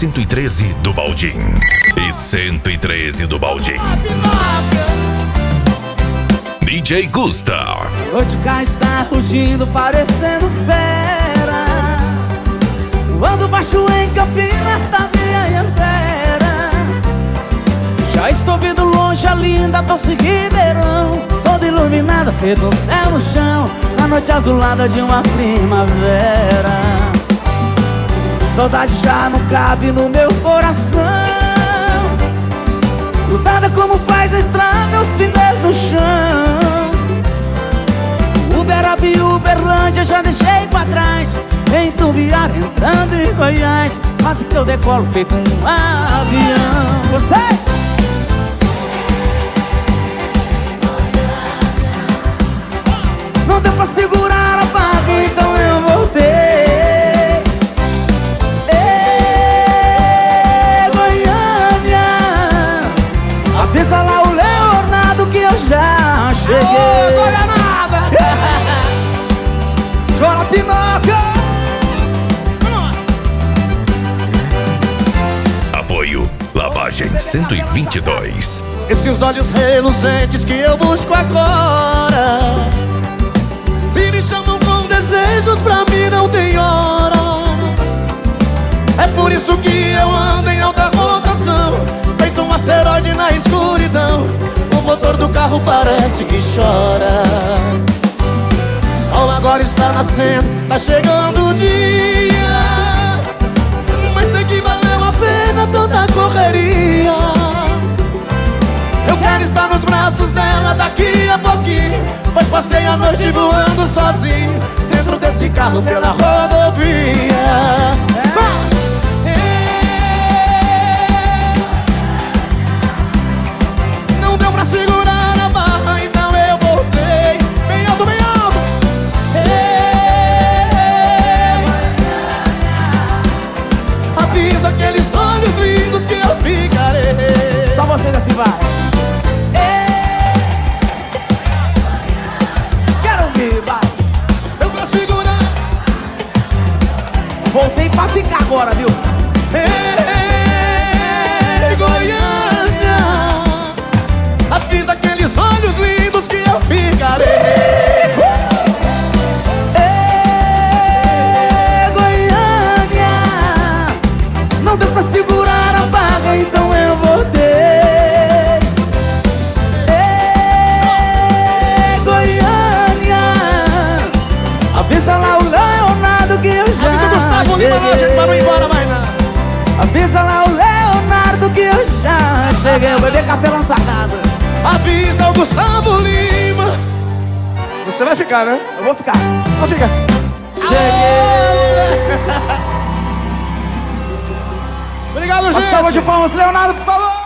113 do Baldim e 113 do Baldim. DJ Gusta. Hoje cá está rugindo, parecendo fera. Voando baixo em Campinas da minha antera. Já estou vendo longe a linda doce Ribeirão, toda iluminada, feito um céu no chão, na noite azulada de uma primavera. Saudade já não cabe no meu coração, grudada como faz a estrada, os pneus no chão. Uberaba e Uberlândia já deixei pra trás, em Tumbiara entrando em Goiás, quase que eu decolo feito um avião. Você! Não deu pra segurar a barca, então eu voltei. Ê, Goiânia, avisa lá o Leonardo que eu já cheguei. Ô, Goianada! Chora, Pinóquio! Apoio Lavagem 122. Esses olhos reluzentes que eu busco agora, se me chamam com desejos, pra mim não tem hora. É por isso que eu ando em alta rotação, feito um asteroide na escuridão. O motor do carro parece que chora. O sol agora está nascendo, tá chegando o dia, mas sei que valeu a pena tanta correria. Eu quero estar nos braços dela daqui a pouquinho, pois passei a noite voando sozinho dentro desse carro pela rodovia. Não deu pra segurar a barra, então eu voltei. Bem alto, bem alto. Avisa aqueles olhos lindos que eu ficarei. Só vocês assim vai. Voltei pra ficar agora, viu? Ei, Goiânia, avisa aqueles olhos lindos que eu ficarei. Ei, Goiânia, não deu pra segurar a barra, então eu voltei. Ei, Goiânia, avisa lá o Leonardo que eu já cheguei. Pra não ir embora mais não. Avisa lá o Leonardo que eu já cheguei. Eu beber café lá na sua casa. Avisa o Gustavo Lima. Você vai ficar, né? Eu vou ficar. Vou ficar. Cheguei. Obrigado, gente. Uma salva de palmas, Leonardo, por favor.